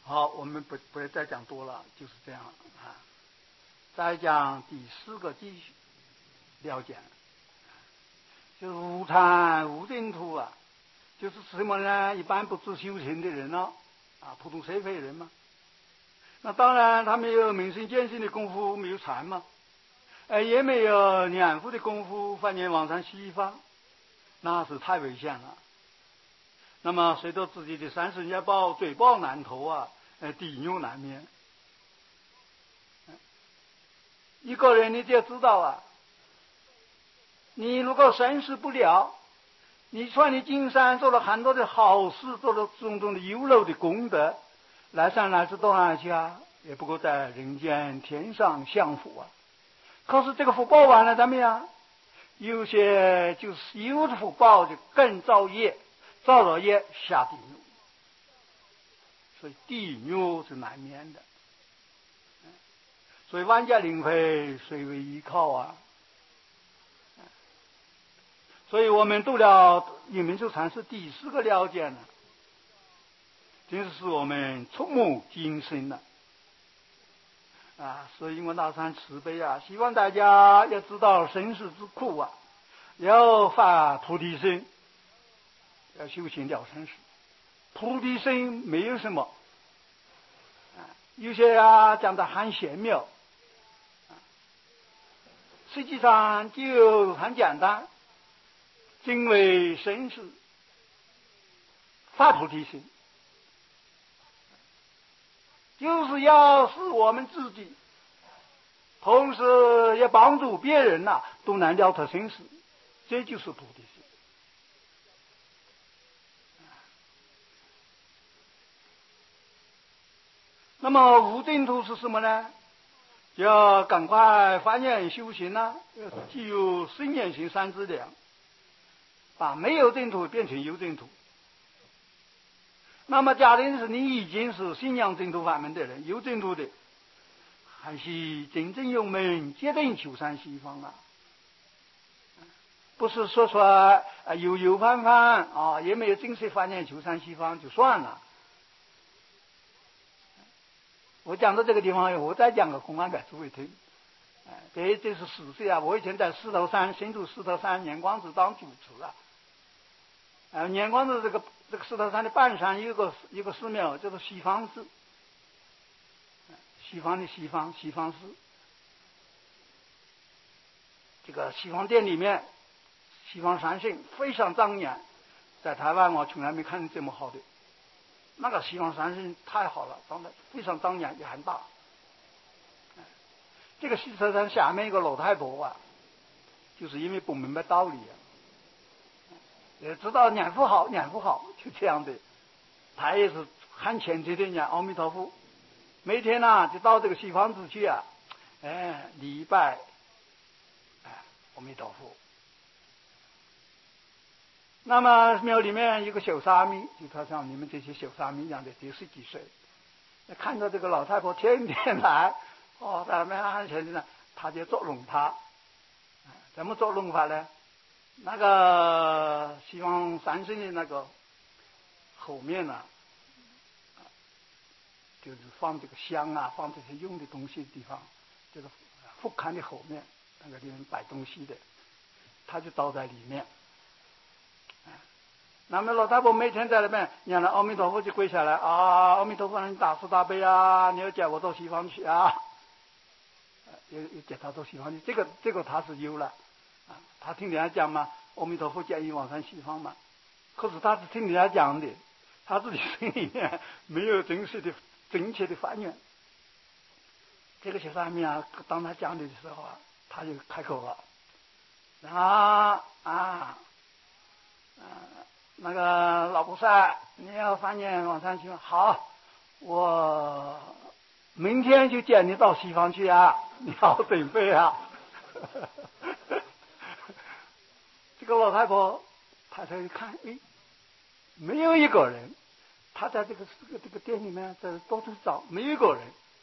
好，我们不再讲多了，就是这样啊。再讲第4个继续了解，就是无禅无净土啊，就是什么呢？一般不知修行的人呢，普通社会人嘛。那当然，他没有明心见性的功夫，没有禅嘛，也没有念佛的功夫，翻念往生西方，那是太危险了。那么随着自己的三生业报，罪报难投啊，地狱难免。一个人你就要知道啊，你如果生死不了，你说你金山做了很多的好事，做了种种的优柔的功德，来生来世到哪去啊？也不过在人间天上享福啊。可是这个福报完了怎么样？有些就是有的福报就更造业，造了业下地狱，所以地狱是难免的。所以万家灵会谁为依靠啊？所以我们读了隐明咒禅师第4个了解呢，真是使我们触目惊心了所以因为大山慈悲啊，希望大家要知道生死之苦啊，要发菩提心，要修行了生死。菩提心没有什么有些讲得很玄妙，实际上就很简单，敬畏生死，发菩提心，就是要使我们自己，同时也帮助别人都能了脱生死，这就是菩提心。那么无净土是什么呢？就要赶快发愿修行要具有生眼行三资粮，把没有净土变成有净土。那么假定是你已经是信仰净土法门的人，有净土的，还是真正有门决定求生西方不是说有泛泛也没有正式发愿求生西方就算了。我讲到这个地方，我再讲个公案给诸位听。这是事实我以前在石头山新竹石头山年光子当主持年光子这个石头山的半山有个寺庙叫做西方寺，西方的西方寺。这个西方殿里面，西方三圣非常庄严，在台湾我从来没看见这么好的。那个西方三圣太好了，长得非常庄严，也很大。这个石头山下面一个老太婆就是因为不明白道理也知道念佛好，就这样的。她也是很虔诚的念阿弥陀佛，每天就到这个西方寺去礼拜阿弥陀佛。那么庙里面有个小沙弥，就他像你们这些小沙弥一样的，得10几岁，看到这个老太婆天天来在那边很虔诚呢，他就捉弄她。怎么捉弄法呢？那个西方三圣的那个后面就是放这个香放这些用的东西的地方，这个佛龛的后面那个地方摆东西的，他就倒在里面。那么老太婆每天在那边念了阿弥陀佛就跪下来阿弥陀佛，你大慈大悲你要接我到西方去也接他到西方去。这个他是有了他听人家讲嘛，阿弥陀佛建议往生西方嘛。可是他是听人家讲的，他自己心里面没有正确的发愿。这个小沙弥当他讲的时候他就开口了那个老菩萨，你要发愿往生西方，好，我明天就接你到西方去你好准备这个老太婆她才一看，没有一个人，她在这个店里面在到处找，没有一个人。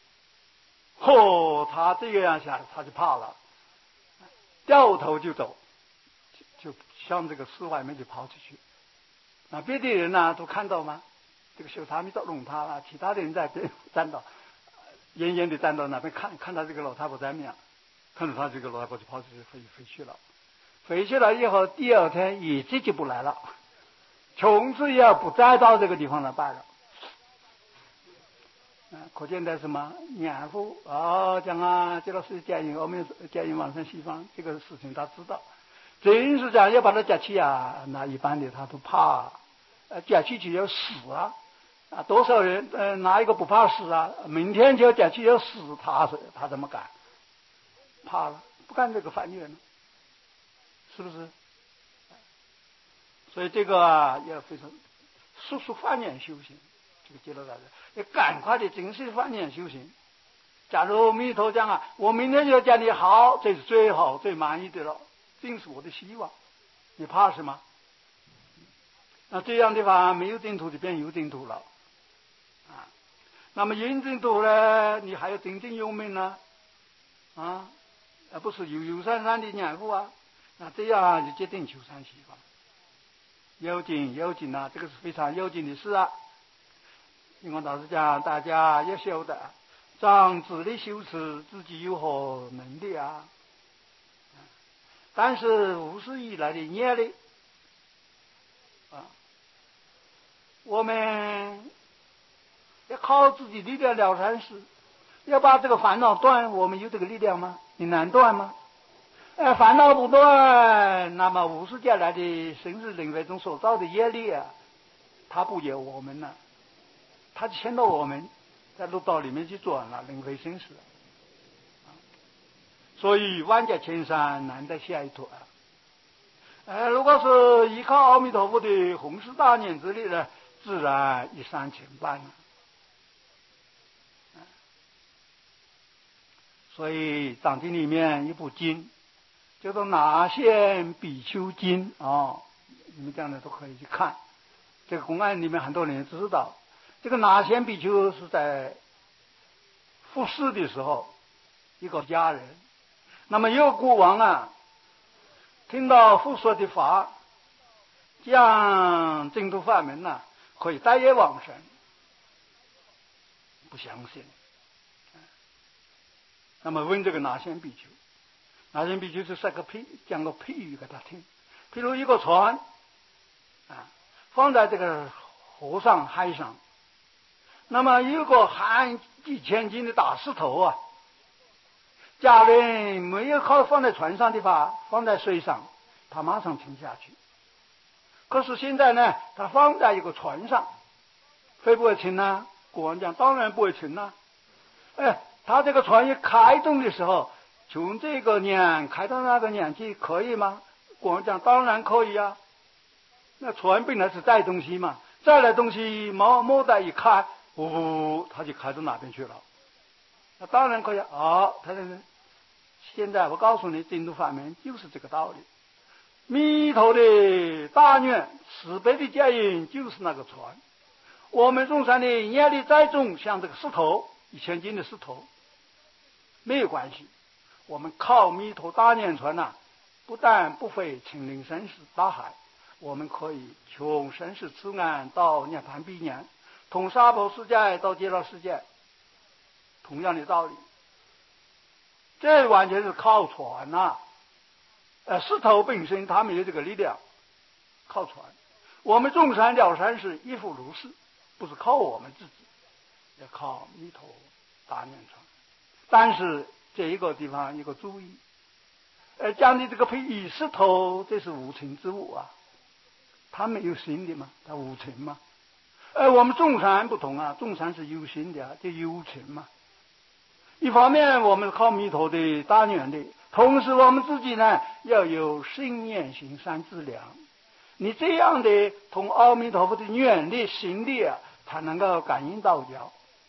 她这个样下，她就怕了，掉头就走，就向这个寺外面就跑出去。别的人都看到吗？ 这个修茶米都弄他了，其他的人在边站到，远远的站到那边看到这个老太婆在面，看到他这个老太婆就跑出去回去了。回去了以后，第二天也自己不来了，从此以后不再到这个地方来拜了。可见的什么年夫讲啊，这老师建议我们建议往生西方，这个事情他知道。真是这样要把他夹起啊，那一般的他都怕，夹起就要死啊！多少人哪一个不怕死啊？明天就要夹起要死，他怎么敢？怕了，不干这个翻越了，是不是？所以这个要非常速速翻念修行。这个接到大家，要赶快的正式翻念修行。假如弥陀讲我明天就要讲你好，这是最好最满意的了，这是我的希望。你怕什么？那这样的话，没有净土就变有净土了那么有净土呢，你还要精进用命呢不是有山山的年富那这样就决定求山西方。要紧这个是非常要紧的事因为老师讲，大家要晓得，长自力修持，自己有何能力但是无始以来的业力我们要靠自己力量了善事，要把这个烦恼断，我们有这个力量吗？你难断吗？烦恼不断，那么无始劫来的生死轮回中所造的业力它不由我们了，它就牵到我们在六道里面去转了，轮回生死所以万劫千山难得下一途如果是依靠阿弥陀佛的弘誓大念之力呢，自然一山前半所以藏经里面一部经叫做《那仙比丘经》你们将来都可以去看。这个公案里面很多人知道，这个那仙比丘是在复世的时候一个家人，那么有国王听到复说的法，讲净土法门可以带业往生，不相信。那么问这个那仙比丘，那仙比丘就讲个譬喻给他听，譬如一个船放在这个河上海上，那么有个含几千斤的大石头假如没有靠放在船上的话，放在水上，它马上沉下去。可是现在呢，它放在一个船上，会不会沉呢？国王讲当然不会沉他这个船一开动的时候，从这个年开到那个年去，可以吗？国王讲当然可以那船本来是载东西嘛，载来东西莫带一开，他就开到哪边去了。那当然可以现在我告诉你，净土法门就是这个道理。弥陀的大愿慈悲的接引就是那个船。我们众生的业力再重，像这个石头1000斤的石头没有关系，我们靠弥陀大愿船不但不会侵临生死大海，我们可以从生死此岸到涅槃彼岸，从娑婆世界到极乐世界，同样的道理。这完全是靠船石头本身它没有这个力量，靠船。我们众生了善是亦复如是，不是靠我们自己，要靠弥陀大愿船。但是这一个地方一个注意，讲的这个譬喻石头，这是无情之物它没有心的嘛，它无情嘛。我们众生不同众生是有心的就有情嘛。一方面我们靠弥陀的大愿力，同时我们自己呢要有信念行善自量。你这样的同阿弥陀佛的愿力行力才能够感应道交，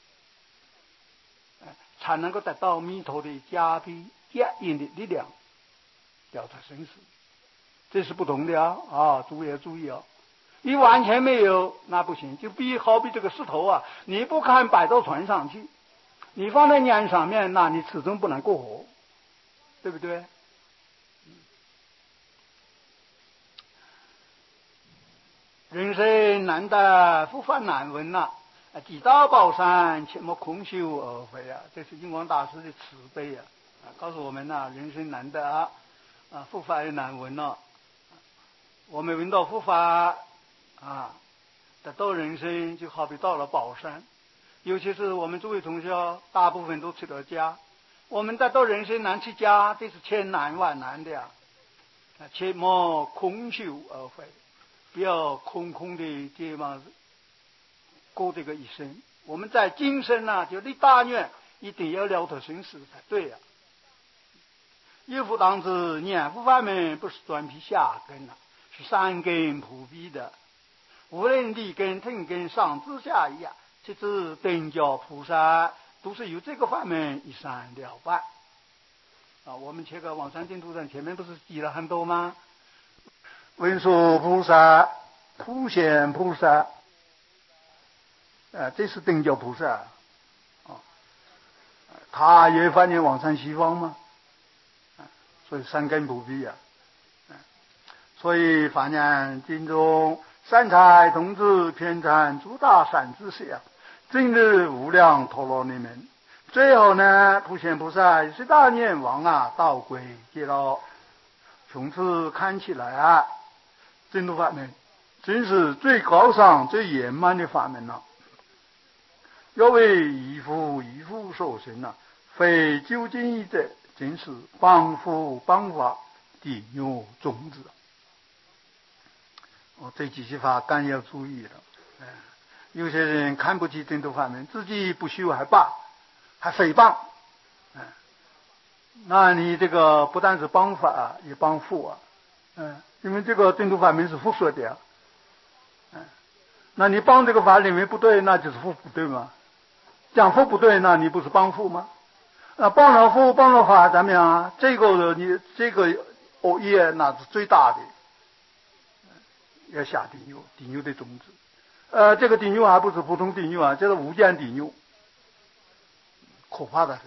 才能够得到弥陀的加被接引的力量，了脱生死。这是不同的诸位要注意你完全没有那不行，就好比这个石头你不敢摆到船上去，你放在岸上面，那你始终不能过河，对不对？ 人生难得复返难闻呐，既到宝山，切莫空修而回啊！这是印光大师的慈悲啊！告诉我们呐，人生难得啊，复返难闻了。我们闻到复返啊，得到人生就好比到了宝山。尤其是我们诸位同学，大部分都出了家，我们得到人生难出家，这是千难万难的呀！切莫空修而回，不要空空的这么过这个一生。我们在今生呢，就立大愿，一定要了脱生死才对呀。有福当知，念佛法门不是专辟下根是三根普遍的，无论立根、腾根、上至下一样。其实等觉菩萨都是由这个法门一三了办我们这个往生净土上前面不是记了很多吗？文殊菩萨、普贤菩萨，这是等觉菩萨他也发愿往生西方吗？所以三根普遍所以发愿经中三才同志偏袒诸大善知识今日无量陀罗尼门。最后呢，普贤菩萨也是大愿望道归极乐。从此看起来净土法门真是最高尚最圆满的法门了。要为一夫所生非究竟义者，真是帮夫帮法地狱种子。这几句话更要注意了。有些人看不起净土法门，自己不修还罢，还诽谤。那你这个不但是帮法也帮父因为这个净土法门是父说的那你帮这个法里面不对，那就是父不对吗？讲父不对，那你不是帮父吗？帮了父帮了法怎么样这个你这个恶业那是最大的，要下地狱的种子。这个地狱还不是普通地狱这是无间地狱，可怕的是。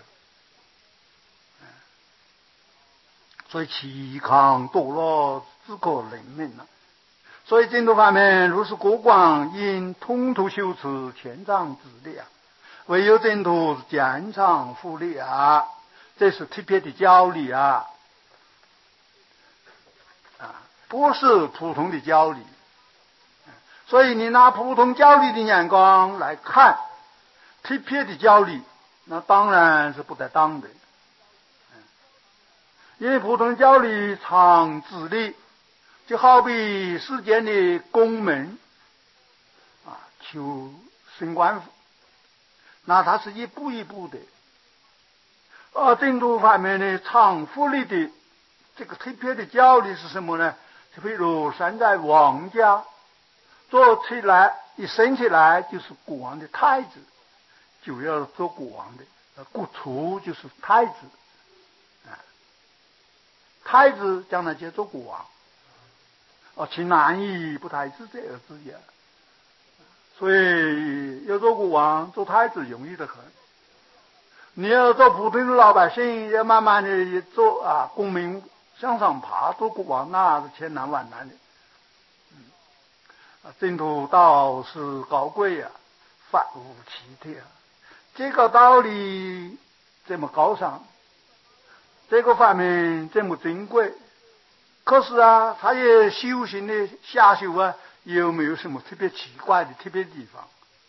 所以其康堕落自可怜悯所以净土法门如是国广，应通途修持全藏之力唯有净土坚常富力这是特别的教理不是普通的教理。所以你拿普通教理的眼光来看特别的教理，那当然是不得当的。因为普通教理常自力，就好比世间的公门求升官，那它是一步一步的。净土法门呢，常富力的这个特别的教理是什么呢？就比如现在王家做起来一生起来就是国王的太子，就要做国王的，国初就是太子太子将来就做国王其难易不太是这个字眼。所以要做国王做太子容易得很，你要做普通的老百姓要慢慢的做功名向上爬，做国王那是千难万难的。净土道是高贵法无其特这个道理这么高尚，这个法门这么珍贵，可是他也修行的下修有没有什么特别奇怪的特别地方？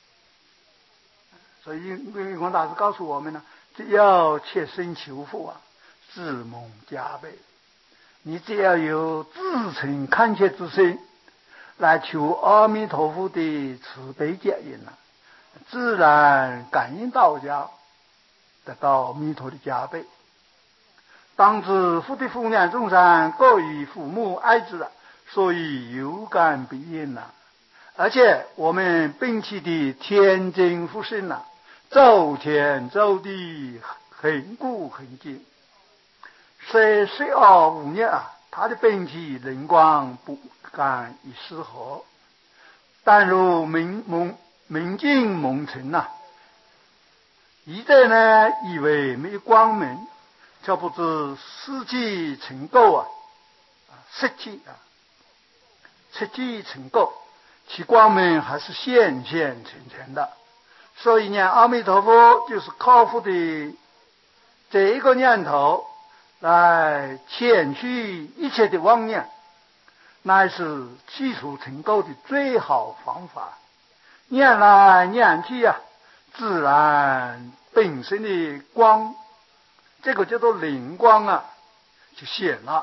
所以印光大师告诉我们呢，只要切身求佛自蒙加倍。你只要有自诚恳切之心来求阿弥陀佛的慈悲接引自然感应道家得到弥陀的加倍。当知佛的福念众生各以父母爱子所以有感必应而且我们摒弃的天经佛性周天周地恒古恒今，虽无念他的本体灵光不敢以适合，但如明镜蒙尘一者呢以为没有光明，却不知湿气成垢湿气成垢， 其光明还是现现成成的。所以呢，阿弥陀佛就是靠佛的这一个念头来遣去一切的妄念，乃是基础成垢的最好方法。念来念去啊，自然本身的光，这个叫做灵光啊，就显了。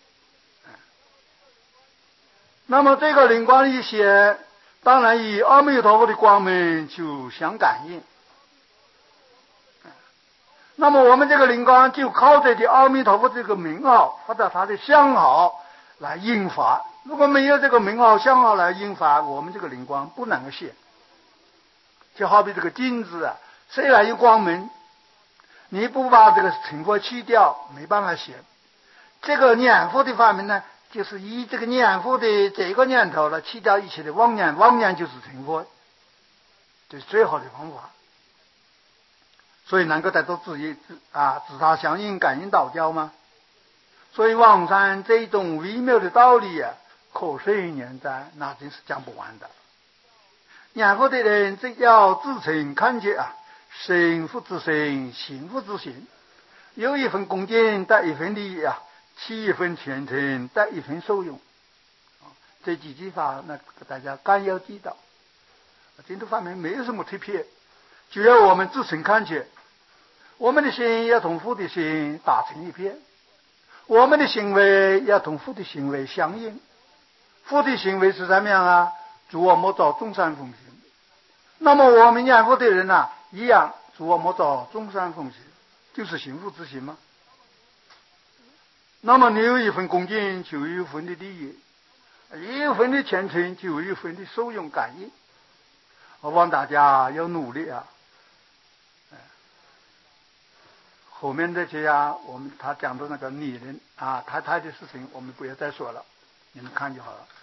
那么这个灵光一显，当然与阿弥陀佛的光明就相感应。那么我们这个灵光就靠着这阿弥陀佛这个名号或者他的相好来引发。如果没有这个名号相好来引发，我们这个灵光不能够显。就好比这个金子啊，虽然有光明，你不把这个成佛去掉，没办法显。这个念佛的法门呢，就是以这个念佛的这个念头来去掉一切的妄念，妄念就是成佛，这是最好的方法。所以能够得到自他相应，感应道交吗？所以望山这种微妙的道理啊，可岁年哉，那真是讲不完的。念佛的人只要自诚恳切啊，心佛之心，行佛之行，有一份恭敬得一份利益啊，起一份虔诚得一份受用。这几句话那大家干要记到。净土法门没有什么特别，只要我们自诚恳切，我们的心要同佛的心打成一片，我们的行为要同佛的行为相应。佛的行为是怎么样啊？主我莫造众善奉行。那么我们念佛的人啊，一样，主我莫造众善奉行，就是行佛之行嘛。那么你有一份恭敬，就有一份的利益；有一份的虔诚，就有一份的受用感应。我望大家要努力啊！后面这些啊，他讲的那个女人啊、太太的事情，我们不要再说了，你们看就好了。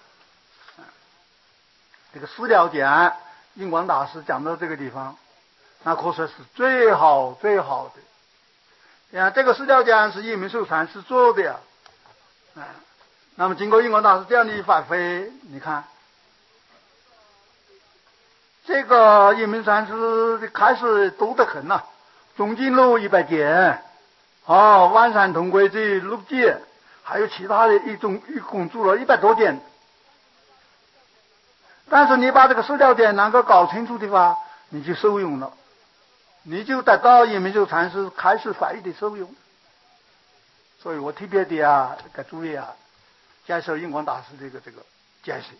这个资料简，印光大师讲到这个地方，那可说是最好最好的。呀，这个资料简是印明寿禅师做的呀。那么经过印光大师这样的发挥，你看。这个印明禅师开始多得很呐，中经录100件，万山同归这6件，还有其他的一共做了100多件。但是你把这个塑料点能够搞清楚的话，你就受用了，你就得到印明寿禅师开始发育的受用。所以我特别的给诸位介绍印光大师这个解释。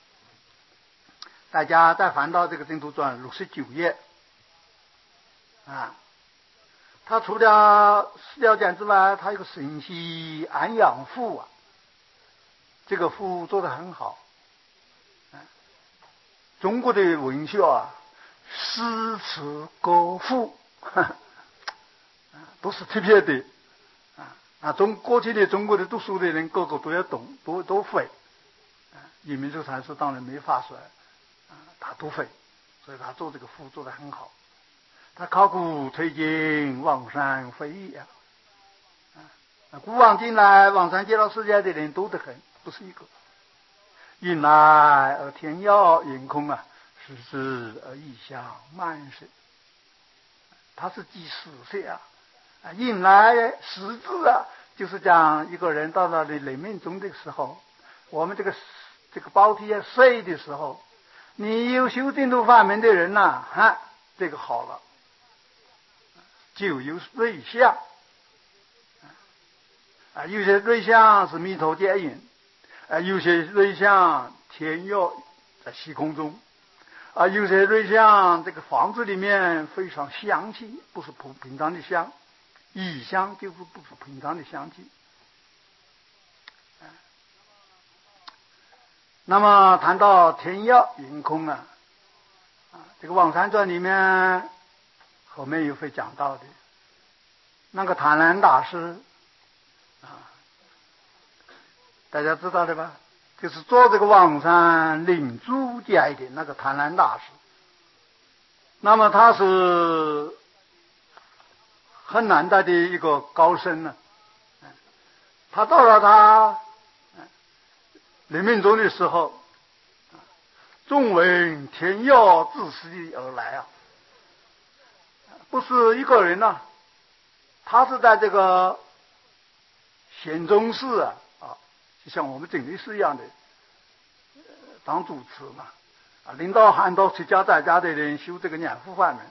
大家再翻到这个净土传69页他除了四条简之外，他有个神息安养赋这个赋做得很好。中国的文学诗词歌赋都是特别的过去的中国的读书的人个个都要懂，都会。印明寿禅师当然没法说。他都会，所以他做这个赋做得很好。他考古推进往山飞翼古往今来往山见到世界的人多得很，不是一个。引来而天耀云空时时而异象漫世。他是记史色引来识字就是讲一个人到了临命终的时候，我们这个包体碎的时候，你有修净土法门的人这个好了，就有瑞相有些瑞相是弥陀接引有些瑞相天耀在虚空中有些瑞相这个房子里面非常香气，不是平常的香，异香就是不是平常的香气。那么谈到天耀云空这个《往山传》里面后面也会讲到的。那个谭兰大师大家知道的吧？就是做这个往山领主家的那个谭兰大师。那么他是很难得的一个高僧他到了他临命终的时候， 纵闻天要自西而来啊，不是一个人啊，他是在这个显宗寺就像我们净律寺一样的当主持嘛，领导很多出家在家的人修这个念佛法门，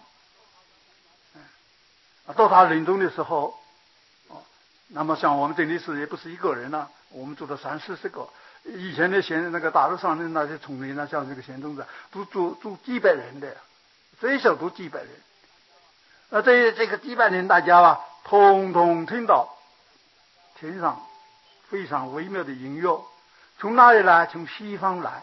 到他临终的时候，那么像我们净律寺也不是一个人啊，我们住了30-40个。以前的那个大陆上的那些丛林像这个贤宗寺，都住几百人的，最少都几百人。这个几百人，大家统统听到天上非常微妙的音乐，从哪里来？从西方来，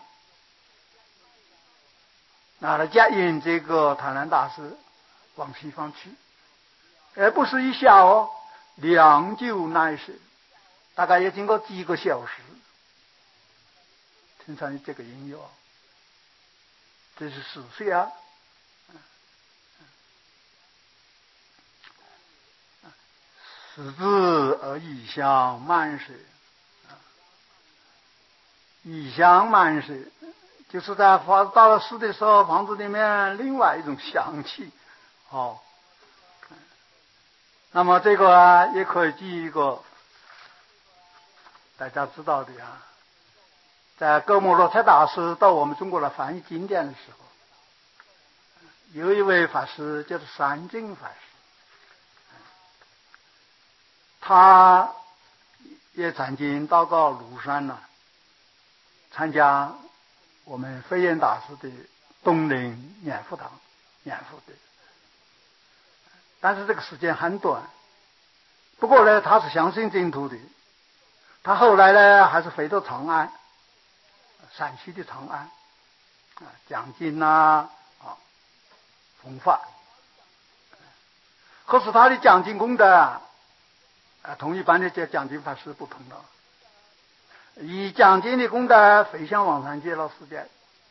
来接引这个贪婪大师往西方去，而不是一下良久乃时，大概也经过几个小时。听上这个音乐，这是史实啊！始至而异香满室，异香满室，就是在到了寺的时候，房子里面另外一种香气。那么这个也可以记一个大家知道的在哥莫罗才大师到我们中国来翻译经典的时候，有一位法师叫做山净法师，他也曾经到过庐山参加我们飞燕大师的冬令念佛堂念佛的，但是这个时间很短。不过呢，他是相信净土的，他后来呢还是回到长安，陕西的长安讲经弘法。可是他的讲经功德同一般的讲经法师不同的，以讲经的功德飞向往生极乐世界。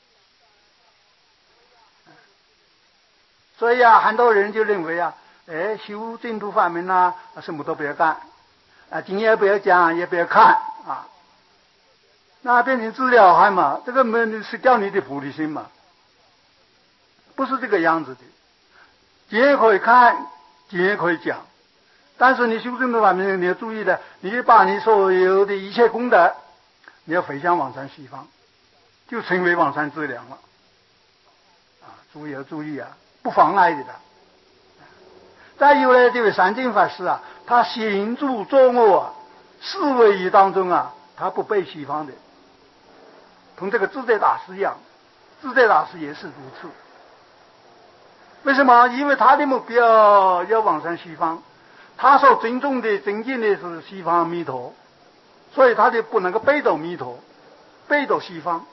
所以很多人就认为修净土法门什么都不要干经也不要讲，也不要看那变成治疗害嘛，这个门是掉你的菩提心嘛，不是这个样子的。经也可以看，经也可以讲，但是你修正的方面你要注意的，你把你所有的一切功德你要回向往生西方，就成为往生资粮了要注意不妨碍的。再有呢，这位山净法师他行住坐卧四位一当中他不背西方的，同这个智者大师一样，智者大师也是如此。为什么？因为他的目标要往生西方，他所尊重的尊敬的是西方弥陀，所以他就不能够背斗弥陀，背斗西方。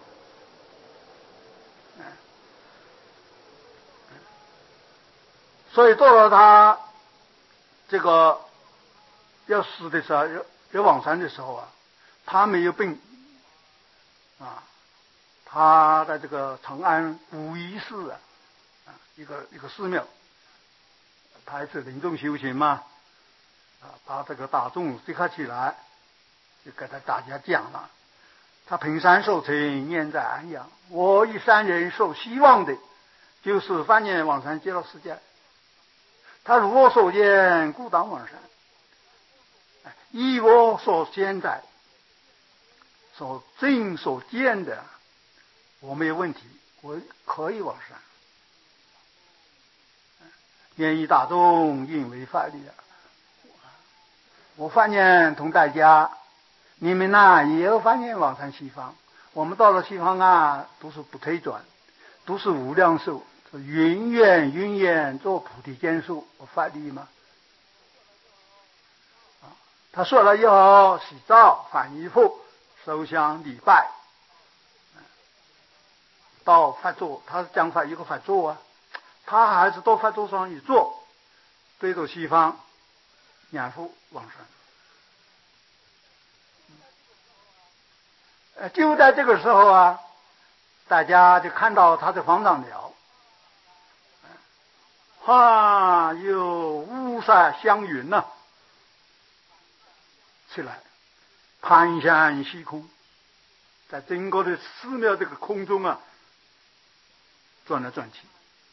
所以到了他这个要死的时候，要往生的时候他没有病他在这个长安古一寺一个寺庙，他也是临终修行嘛把这个大众集合起来，就给大家讲了，他平山受成，念在安阳。我一山人所希望的就是梵念往生极乐世界，他如我所见，故当往生。依我所现在所证所见的，我没有问题，我可以往生。愿以大众应为法力我梵念同大家，你们也有梵念往生西方。我们到了西方都是不退转，都是无量寿，云远做菩提坚树，我法力嘛。他说了以后，洗澡换衣服烧香礼拜到法座，他讲法一个法座他还是到法座上一坐，对着西方念佛往生。就在这个时候大家就看到他的方丈寮有雾色祥云起来，盘旋虚空，在整个的寺庙这个空中转来转去，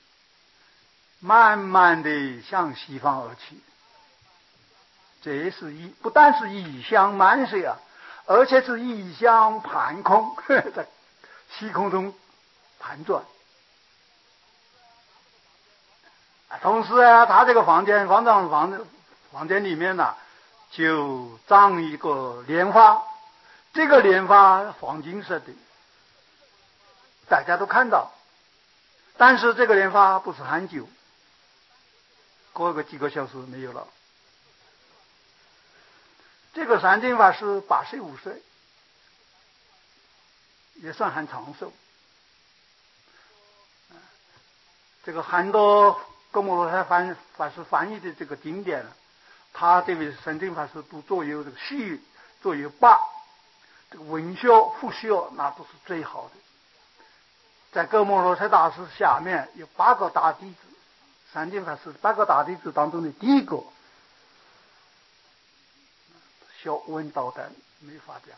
慢慢的向西方而去。这是不但是异象漫射啊，而且是异象盘空，在虚空中盘转。同时啊，他这个房间里面呢、就长一个莲花，这个莲花黄金色的，大家都看到。但是这个莲花不是很久，过个几个小时没有了。这个三净法师85岁，也算很长寿。这个很多哥莫罗什法师翻译的这个经典，他这位三净法师都作有这个序，作有8，这个文学复学那都是最好的。在哥莫罗什大师下面有8个大弟子，三净法师8个大弟子当中的第一个，学问道德没法讲，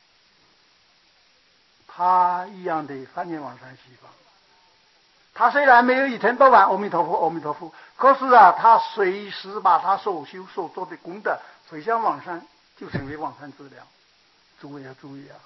他一样的翻越往山西方。他虽然没有一天到晚阿弥陀佛阿弥陀佛，可是啊，他随时把他所修所做的功德回向往生，就成为往生资粮。诸位要注意啊！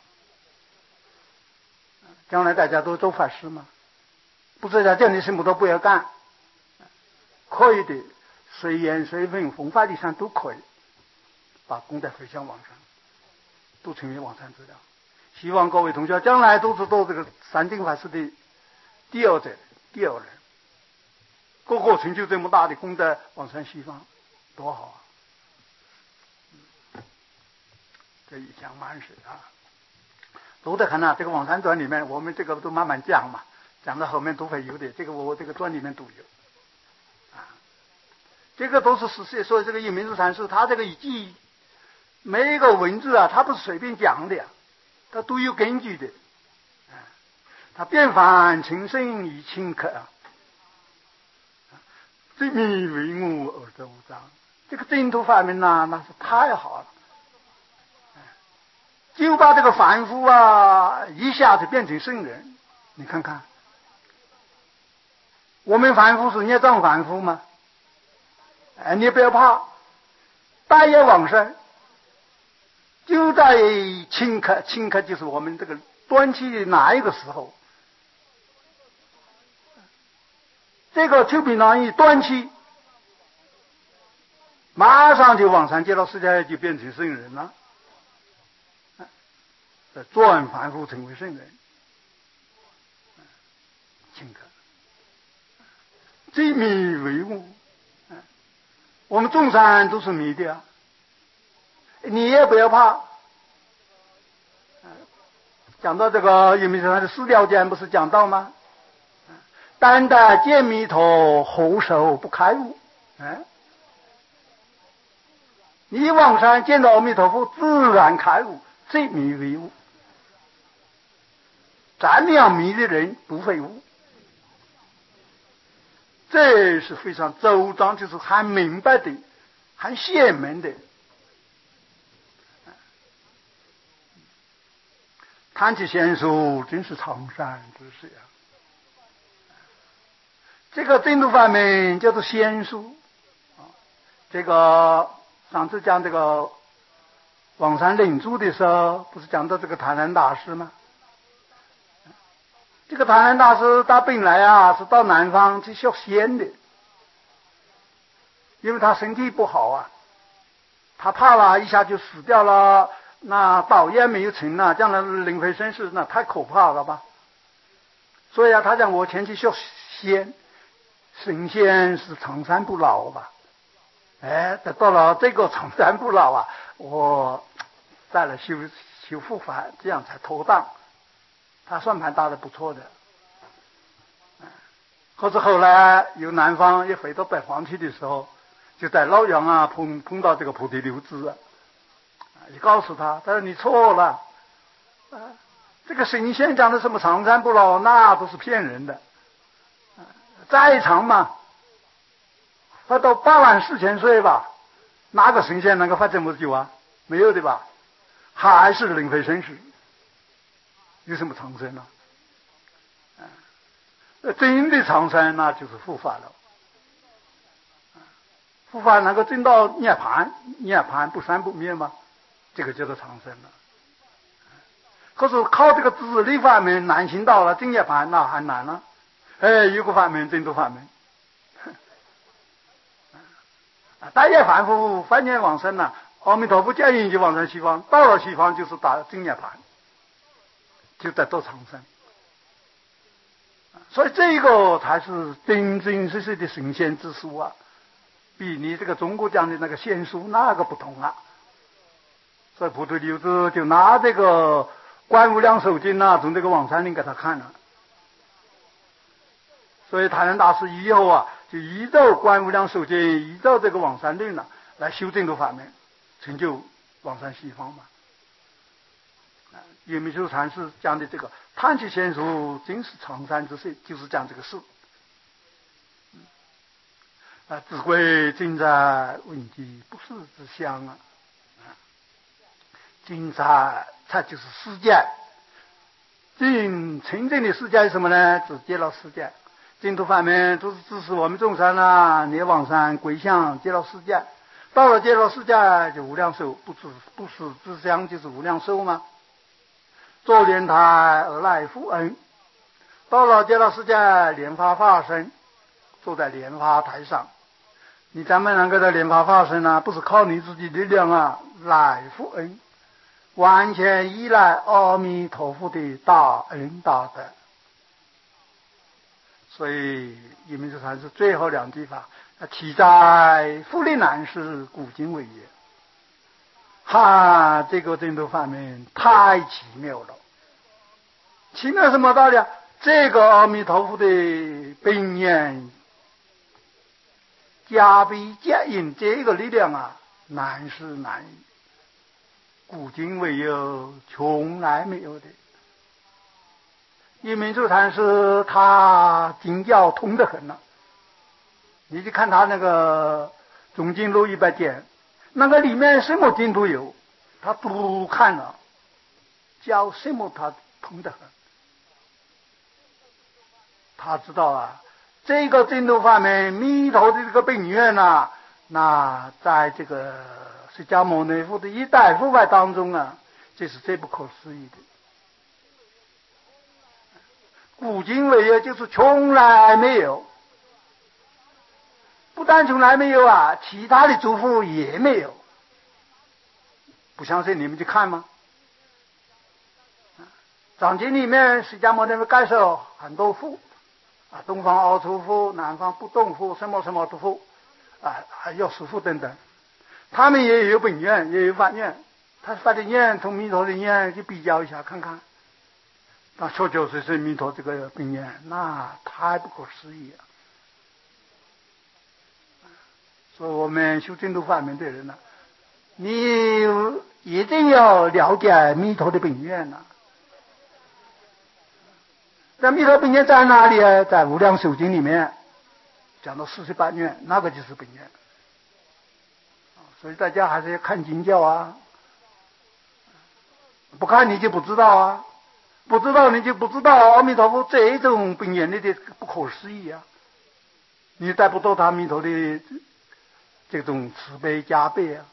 将来大家都做法师嘛，不是叫你什么都不要干，可以的，随缘随分弘法利上都可以把功德回向往生，都成为往生资粮。希望各位同学将来都是做这个三净法师的第二人，个个成就这么大的功德往生西方，多好啊！这一讲满是啊，都得看啊。这个往生传里面，我们这个都慢慢讲嘛，讲到后面都会有的。这个我这个传里面都有啊，这个都是实际。所以这个印明珠禅师他这个记每一个文字啊，他不是随便讲的呀，他都有根据的。他变凡情深以清客啊，最迷为悟而得无障。这个净土法门呐，那是太好了，就把这个凡夫啊一下子变成圣人。你看看，我们凡夫是孽障凡夫吗？你不要怕，大业往生就在顷刻就是我们这个断气的哪一个时候。这个丘比囊一断气，马上就往上接到世界，就变成圣人了，转凡夫成为圣人。顷刻最迷为悟，我们众生都是迷的啊，你也不要怕。讲到这个印明珠禅的4条讲不是讲到吗？单得见弥陀，后手不开悟。你往上见到阿弥陀佛，自然开悟，最迷为悟。这样迷的人不会悟，这是非常周章，就是很明白的，很显明的。谈起仙术，真是常善之事啊！这个净土法门叫做仙术啊。这个上次讲这个往生领珠的时候，不是讲到这个谭然大师吗？这个谭然大师他本来啊是到南方去学仙的，因为他身体不好啊，他怕了一下就死掉了，那道业没有成了，将来轮回生死那太可怕了吧。所以啊，他讲我前去学仙，神仙是长生不老吧。得到了这个长生不老啊，我再来修复法，这样才妥当。他算盘打得不错的。可是后来由南方一回到北方去的时候，就在洛阳啊碰到这个菩提流支啊，也告诉他说你错了，这个神仙讲的什么长生不老，那都是骗人的。再长嘛，他到84000岁吧，哪个神仙能够活这么久啊？没有的吧？还是轮回生死，有什么长生啊？ 真的长生那就是护法了。护法能够证到涅槃，涅槃不生不灭吗？这个叫做长生了。可是靠这个自力法门难行到了证涅槃，那还难了。有个法门，真度法门。大业凡夫翻念往生了，阿弥陀佛接引就往生西方，到了西方就是打证涅槃，就得到长生。所以这个才是真真实实的神仙之书啊，比你这个中国讲的那个仙书那个不同啊。所以菩提流子就拿这个观无量寿经啊，从这个往生论给他看了。所以台南大师以后啊，就依照观无量寿经，依照这个往生论啊，来修正的法门，成就往生西方嘛。圆明修禅师讲的这个叹气仙书真是长山之水，就是讲这个事。智慧尽在问机，不是之相啊。尽在它就是世界。真正的世界是什么呢？只见了世界。净土法门都是支持我们众生啊，你往生归向极乐世界，到了极乐世界就无量寿，不是自相就是无量寿吗？做莲台而来复恩，到了极乐世界莲花化身，坐在莲花台上。你怎么能够在莲花化身呢？不是靠你自己力量啊，来复恩，完全依赖阿弥陀佛的大恩大德。所以圆明修禅师最后两句话，体在复利难事，古今为也。这个净土法门太奇妙了。奇妙什么道理啊？这个阿弥陀佛的本愿加倍接引，这个力量啊，难是难矣，古今未有，从来没有的。圆明修禅师他经教通得很了，你去看他那个总经录100卷，那个里面什么经都有，他都看了，教什么他通得很。他知道啊，这个净土法门弥陀的这个本愿啊，那在这个释迦牟尼佛的一代护法当中啊，这是最不可思议的。古今未有，就是从来没有。不但从来没有啊，其他的祖父也没有。不相信你们去看吗？藏经里面释迦牟尼佛介绍很多佛啊，东方凹凸佛、南方不动佛，什么什么的佛啊，还有师父等等，他们也有本愿，也有发愿，他发的愿同弥陀的愿去比较一下看看。那确确实实弥陀这个本愿，那太不可思议了。所以我们修净土法门的人呢，你一定要了解弥陀的本愿呐。那弥陀本愿在哪里啊？在无量寿经里面讲到48愿，那个就是本愿。所以大家还是要看经教啊，不看你就不知道啊。不知道你就不知道阿弥陀佛这种本愿力的不可思议啊！你带不到他弥陀的这种慈悲加倍啊！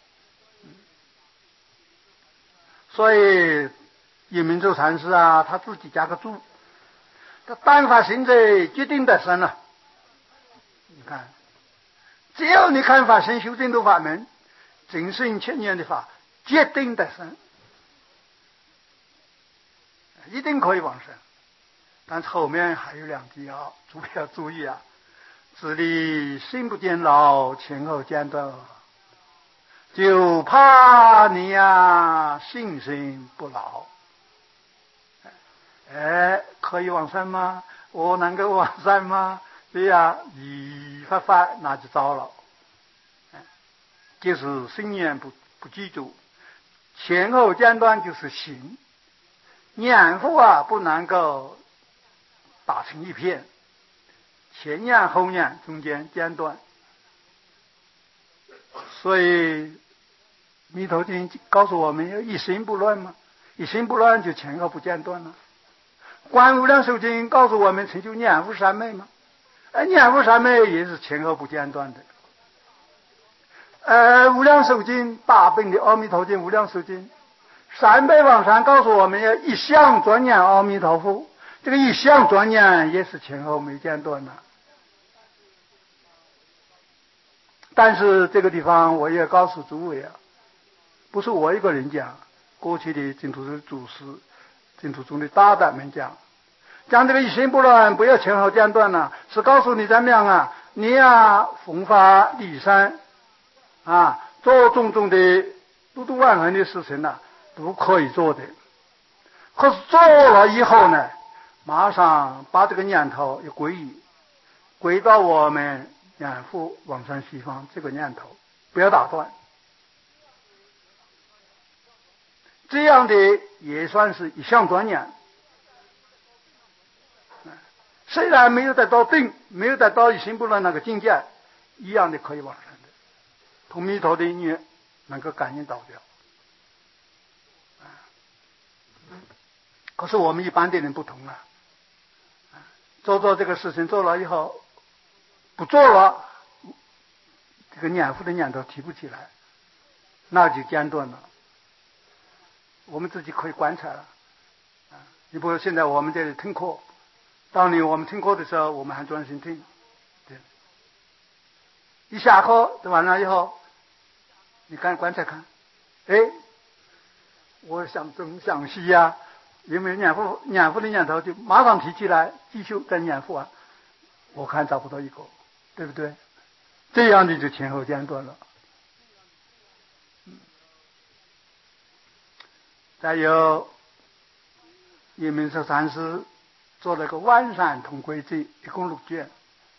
所以圆明咒禅师啊，他自己加个注，他但法行者决定得生了。你看，只要你看法身修净土法门，真圣千年的法，决定得生。一定可以往生，但是后面还有2句啊，注要注意啊！自力心不见老，前后间断，就怕你呀心生不老。可以往生吗？我能够往生吗？对呀，一发那就糟了。就是心念不记住，前后间断就是行。念佛啊，不能够打成一片，前念后念中间间断。所以弥陀经告诉我们要一心不乱嘛，一心不乱就前后不间断了。 观无量寿经告诉我们成就念佛三昧嘛，念佛三昧也是前后不间断的。无量寿经大本的阿弥陀经无量寿经三倍往上告诉我们要一向专念阿弥陀佛，这个一向专念也是前后没间断的。但是这个地方我也告诉诸位啊，不是我一个人讲，过去的净土宗祖师、净土宗的大德们讲这个一心不乱，不要前后间断了，是告诉你怎么样啊？你呀，弘法利生啊，做种种的度度万恒的事情呢，都可以做的。可是做了以后呢，马上把这个念头又归到我们念佛往生西方这个念头，不要打断。这样的也算是一项专念。虽然没有得到定，没有得到一心不乱那个境界，一样的可以往生的，同弥陀的你能够感应到的。可是我们一般的人不同啊，做这个事情做了以后，不做了，这个念佛的念头提不起来，那就间断了。我们自己可以观察了。你比如现在我们这里听课，当年我们听课的时候，我们还专心听，对。一下课完了以后，你观察看，我想东想西呀，有没有念佛的念头，就马上提起来，继续再念佛啊。我看找不到一个，对不对？这样的就前后间断了。再有叶明寿禅师做了个万善同归记，一共6卷。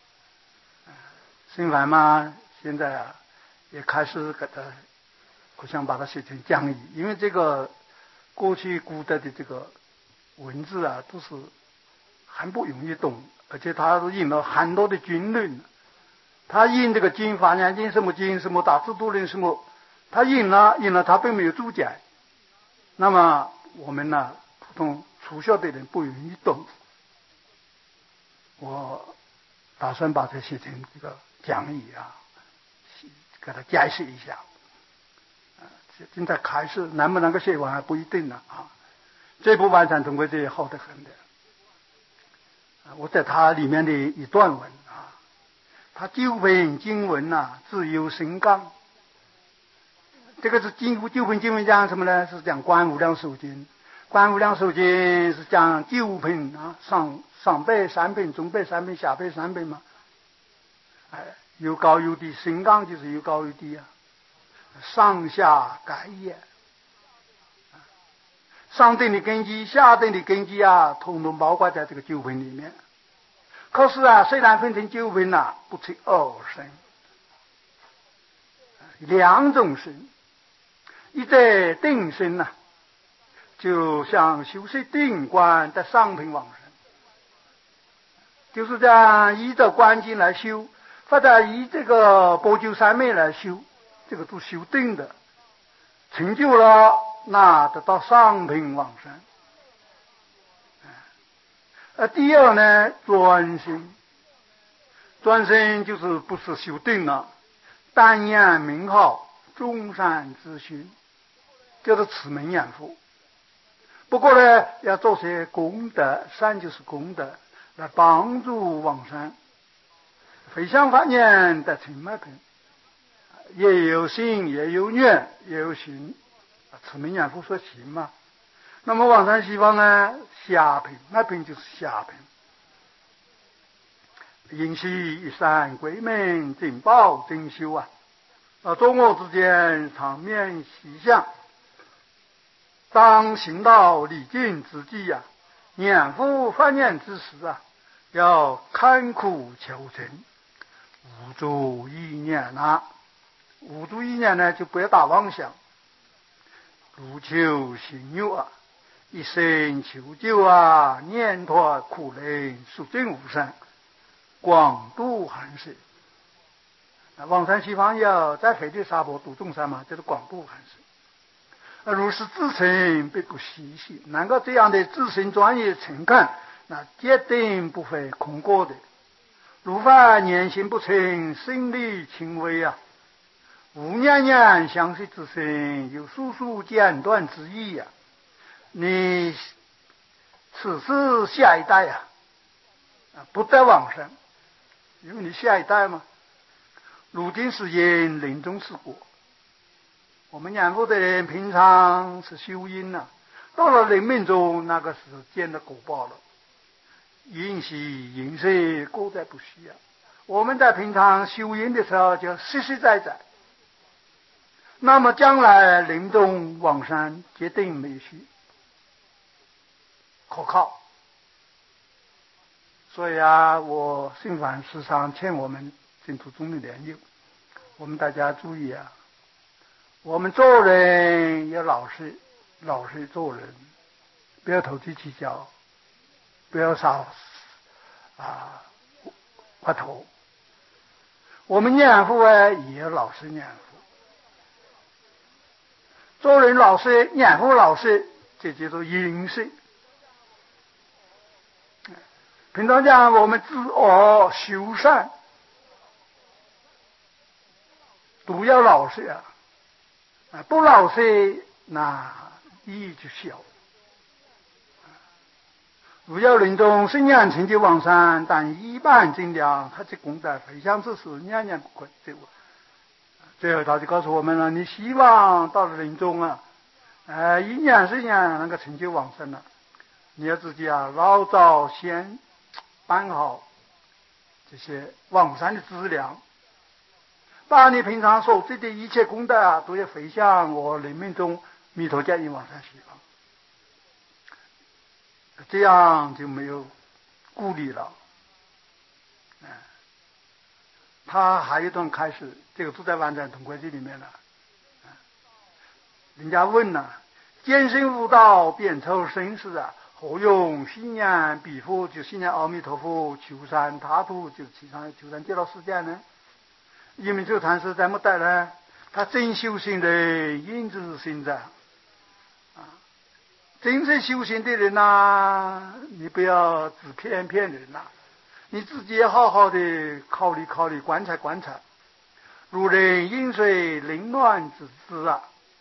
新繁嘛，现在啊也开始给他，我想把它写成讲义，因为这个过去古代的这个文字啊，都是很不容易懂，而且他都印了很多的经论。他印这个经，法华经什么经，什么大智度论什么，他印了，他并没有注解。那么我们呢，普通初学的人不容易懂。我打算把它写成这个讲义啊，给它解释一下。现在开始能不能够写完还不一定呢啊。这部万善同归记好得很的。我在它里面的一段文啊，它9篇经文啊，自有神纲。这个是9篇经文讲什么呢？是讲观无量寿经。观无量寿经是讲9篇啊，上辈3篇，中辈3篇，下辈3篇嘛。有高有低，神纲就是有高有低啊，上下改也。上等的根基，下等的根基啊，统统包括在这个9篇里面。可是啊，虽然分成9篇啊，不成2身，2种身。一在定身呐，就像修习定观的上品往生，就是这样依着观经来修，或者依这个波九三昧来修，这个都修定的，成就了，那得到上品往生。第二呢，专心就是不是修定了，单念名号，众善之心，就是此门念佛。不过呢，要做些功德，善就是功德，来帮助往生。回向法念得成灭品，也有心，也有愿，也有行，此门念佛说行嘛。那么往生西方呢，下品，那品就是下品。因系一山归门，正报正修啊！中我之间常面习相，当行道礼敬之际啊，念佛发念之时啊，要看苦求成，无助意念啊！无助意念呢，就不要打妄想，如求行欲啊，一生求救啊，念脱苦累，速证无生，广度寒士。往生西方要在飞地沙婆度众生嘛，就是广度寒士。 如是自称并不稀奇，能够这样的自身专业诚恳，那决定不会空过的。如凡言行不称，心力轻微啊，无念念相续之身，有速速间断之意呀。你此是下一代呀，不得往生，因为你下一代嘛。如今是因，临终是果。我们念佛的人平常是修因呐，到了临命中那个是见的果报了。因喜因色各在不虚啊。我们在平常修因的时候就实实在在，那么将来临终往生决定没虚，可靠。所以啊，我心烦时常劝我们净土宗的莲友，我们大家注意啊，我们做人要老实做人，不要投机取巧，不要少滑头。我们念佛啊，也要老实念佛。做人老实，念佛老实，这叫做隐士。平常讲，我们自我修善，都要老实啊！不老实，那意义就小。如要临终生念成就往生，但一半尽量，他这功德非常之事，念念不亏。最后他就告诉我们了：你希望到了临终啊，一年是一年能够成就往生了，你要自己啊，老早先办好这些往生的资粮，把你平常所做的一切功德啊，都要回向我临命中弥陀家应往生西方。这样就没有顾虑了。他还有一段开始，这个都在《完整统规记》里面了。人家问了：见身悟道，遍抽生死啊，何用信念彼佛？就信念阿弥陀佛，求善他途，就求善极乐世界呢？因为这个禅师怎么带呢？他真修行人，因之行者。真正修行的人呐，你不要只骗人呐，你自己也好好的考虑观察。如人饮水，冷暖自知啊。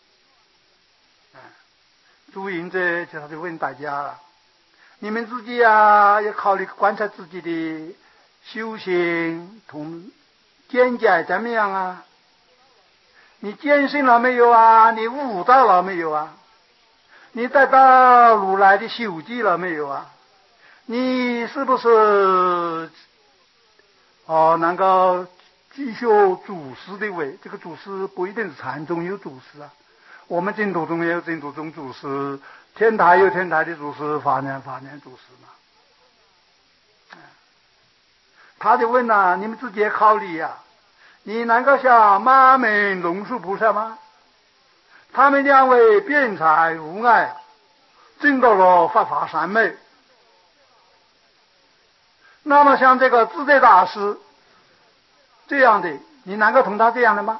朱云这就他就问大家了，你们自己啊要考虑观察自己的修行同见解怎么样啊？你见性了没有啊？你悟到了没有啊？你得到如来的修记了没有啊？你是不是能够继续祖师的位？这个祖师不一定是禅宗有祖师啊，我们净土宗也有净土宗祖师，天台有天台的祖师，法念祖师嘛。他就问了，你们自己也考虑啊，你能够像马门龙树菩萨吗？他们两位辩才无碍，证到了法三昧。那么像这个自在大师这样的，你能够同他这样的吗？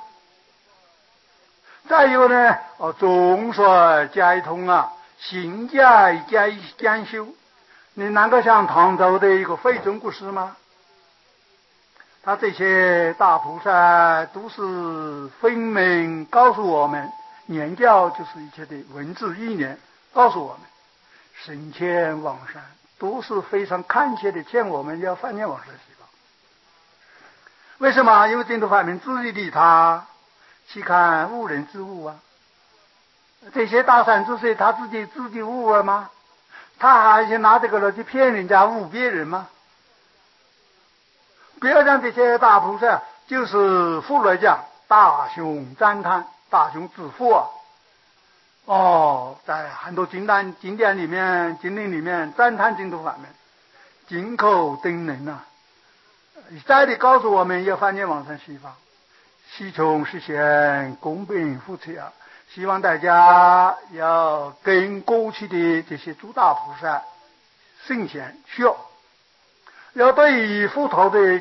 再有呢，总说皆通啊，行解皆兼修，你能够像唐朝的一个慧中国师吗？他这些大菩萨都是分明告诉我们，念教就是一切的文字意念，告诉我们生前往生，都是非常恳切的劝我们要翻念往生西方。为什么？因为净土法门自利利他，岂堪误人之误啊？这些大善之水，他自己误了吗？他还是拿这个来去骗人家误别人吗？不要让这些大菩萨，就是佛来讲大雄赞叹，大雄之佛啊。在很多经典里面、经论里面赞叹净土法门，金口登人啊，一再的告诉我们要翻念往生西方，西穷实现公平富裕啊！希望大家要跟过去的这些诸大菩萨圣贤学，要对于佛陀的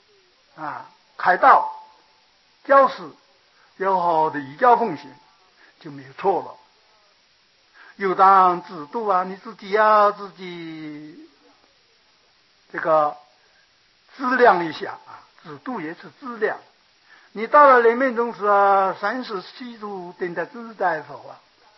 开导教示要好好的依教奉行， 就没有错了。有当自度啊，你自己要自己这个自量一下啊，自度也是自量。你到了临命终时啊，37度定得自在否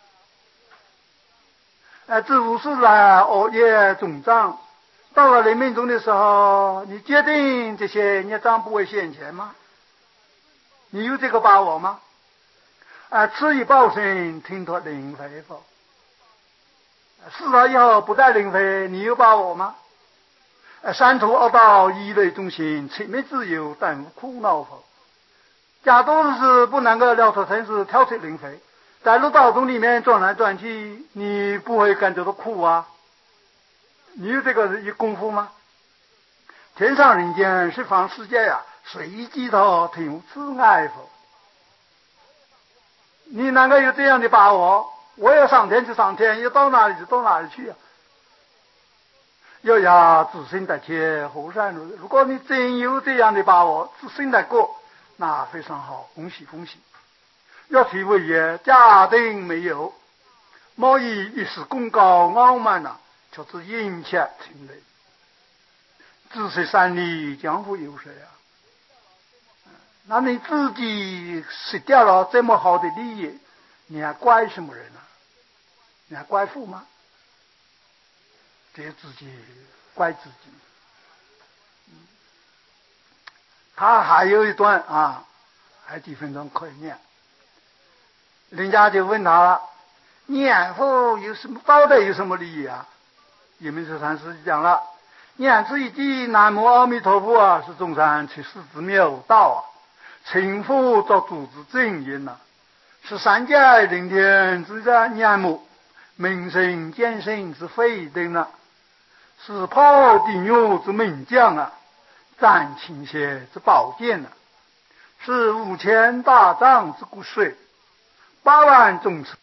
啊？这50来恶业总账，到了临命终的时候，你决定这些孽障不会现前吗？你有这个把握吗？此一报身听脱灵非否？死了以后不再灵非，你有把握吗？三途恶道一类中心，彻灭自由，但无苦恼否？假如是不能够了脱生死，跳出灵非，在六道中里面转来转去，你不会感觉到苦啊？你有这个功夫吗？天上人间十方世界呀，随机头听此爱否？你能够有这样的把握？我要上天就上天，要到哪里就到哪里去啊！要要自身得切，后山路。如果你真有这样的把握，自身得过，那非常好，恭喜恭喜！要提为也，假定没有，莫以一时功高傲慢呐，却是殷切情累。自是山里江湖有谁啊？那你自己失掉了这么好的利益，你还怪什么人啊？你还怪父吗？这自己怪自己。他还有一段啊，还几分钟可以念。人家就问他了，念佛有什么到底有什么利益啊？也没说禅师讲了，念此一句南无阿弥陀佛啊，是众生去世之妙道啊，成佛作主之正因呐，是三界灵天之念目，明心见性之非定啊，是破地狱之名将啊，斩倾斜之宝剑啊，是5000大丈之骨髓，8万众生